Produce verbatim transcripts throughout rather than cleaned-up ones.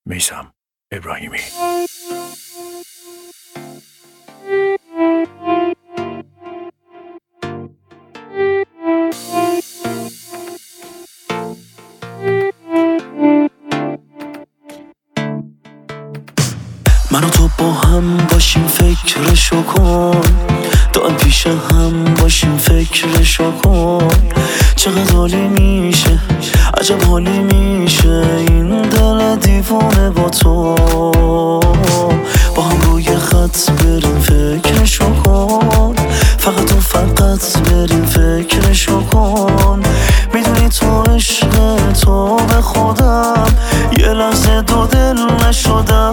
میثم ابراهیمی. من و تو با هم باشیم فکرشو کن، دائم پیش هم باشیم فکرشو کن. چقدر حالی میشه، عجب حالی میشه این دل دیوونه با تو. با هم روی خط بریم فکرشو کن، فقط و فقط بریم فکرشو کن. میدونی تو عشق تو به خودم یه لحظه دو دل نشدم.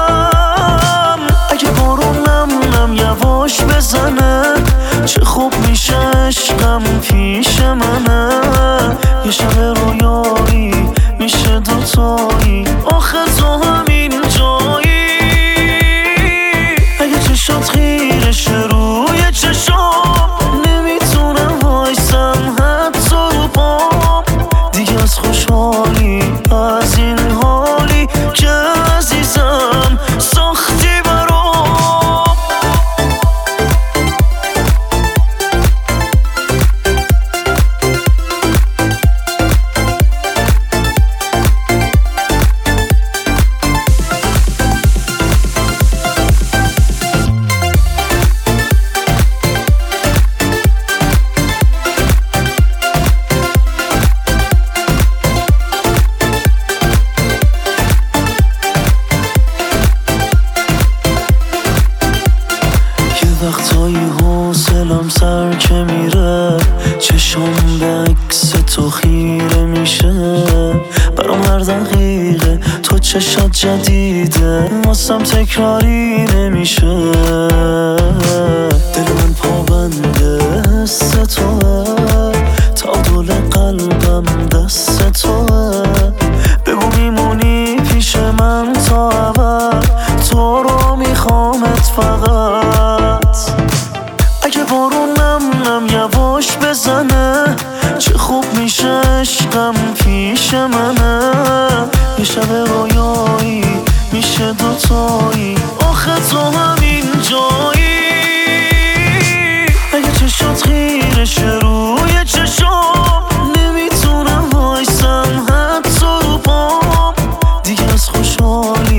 اگه بارون نم نم یواش بزنه چه خوب میشه عشقم پیش منه. یه شب رویایی میشه دوتایی، آخه تو همین جایی. اگه چشات خیرشه روی چشام نمیتونم وایسم حتی رو پام. دیگه از خوشحالی از این حالی که عزیزم ساختی برام. وقتایی حوصلم سر که میره، چشم به عکس تو خیره میشه. برام هر دقیقه تو چشات جدیده، واسم تکراری نمیشه. دل من پابنده حس توه، تعادل قلبم دست توه. بگو میمونی پیش من تا ابد، تو رو میخوامت فقط. اگه بارون نم نم یواش بزنه چه خوب میشه عشقم پیش منه. یه شب رویایی میشه دوتایی، آخه تو همین جایی. اگه چشات خیرشه روی چشام نمیتونم وایسم حتی رو پام. دیگه از خوشحالی